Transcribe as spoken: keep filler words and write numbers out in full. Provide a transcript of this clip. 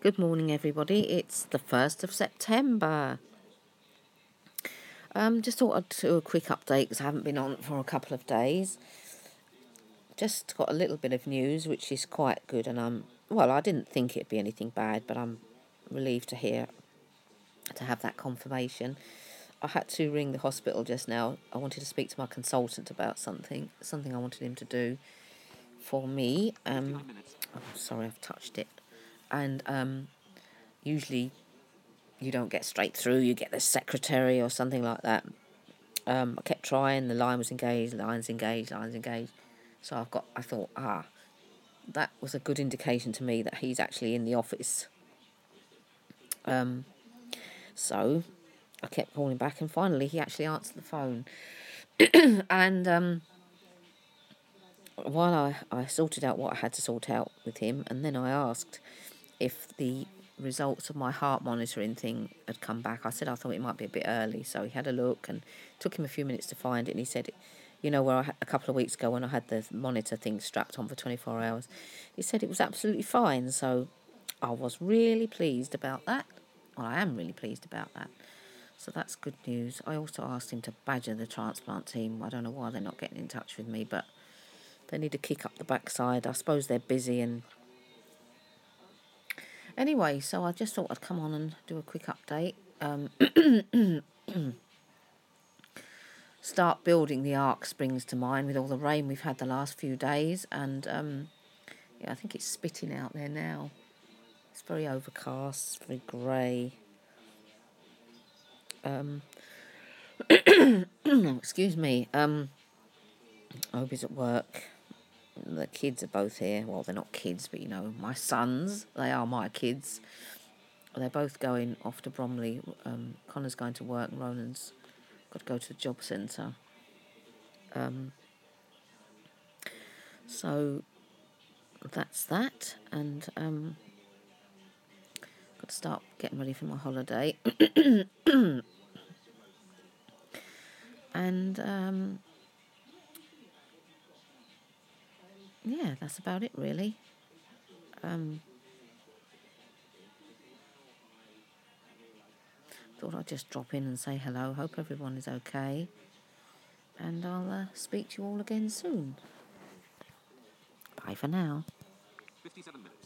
Good morning, everybody. It's the first of September. Um, just thought I'd do a quick update because I haven't been on for a couple of days. Just got a little bit of news, which is quite good, and I'm well. I didn't think it'd be anything bad, but I'm relieved to hear to have that confirmation. I had to ring the hospital just now. I wanted to speak to my consultant about something, something I wanted him to do for me. Um, oh, sorry, I've touched it, and um, usually you don't get straight through, you get the secretary or something like that. Um, I kept trying, the line was engaged, lines engaged, lines engaged. So I've got, I thought, ah, that was a good indication to me that he's actually in the office. Um, so I kept calling back, and finally he actually answered the phone. and um, while I, I sorted out what I had to sort out with him, and then I asked if the results of my heart monitoring thing had come back. I said I thought it might be a bit early, so he had a look, and it took him a few minutes to find it, and he said, you know, where I had, a couple of weeks ago when I had the monitor thing strapped on for twenty-four hours, he said it was absolutely fine. So I was really pleased about that. Well, I am really pleased about that. So that's good news. I also asked him to badger the transplant team. I don't know why they're not getting in touch with me, but they need to kick up the backside. I suppose they're busy. And anyway, so I just thought I'd come on and do a quick update. Um, start building the arc springs to mind with all the rain we've had the last few days. And um, yeah, I think it's spitting out there now. It's very overcast, it's very grey. Um, excuse me. Um, I hope he's at work. The kids are both here. Well, they're not kids, but you know, my sons. They are my kids. They're both going off to Bromley. Um, Connor's going to work, and Ronan's got to go to the job centre. Um, so that's that, and um, got to start getting ready for my holiday. and um, yeah, that's about it, really. Um, thought I'd just drop in and say hello. Hope everyone is okay. And I'll uh, speak to you all again soon. Bye for now. fifty-seven minutes.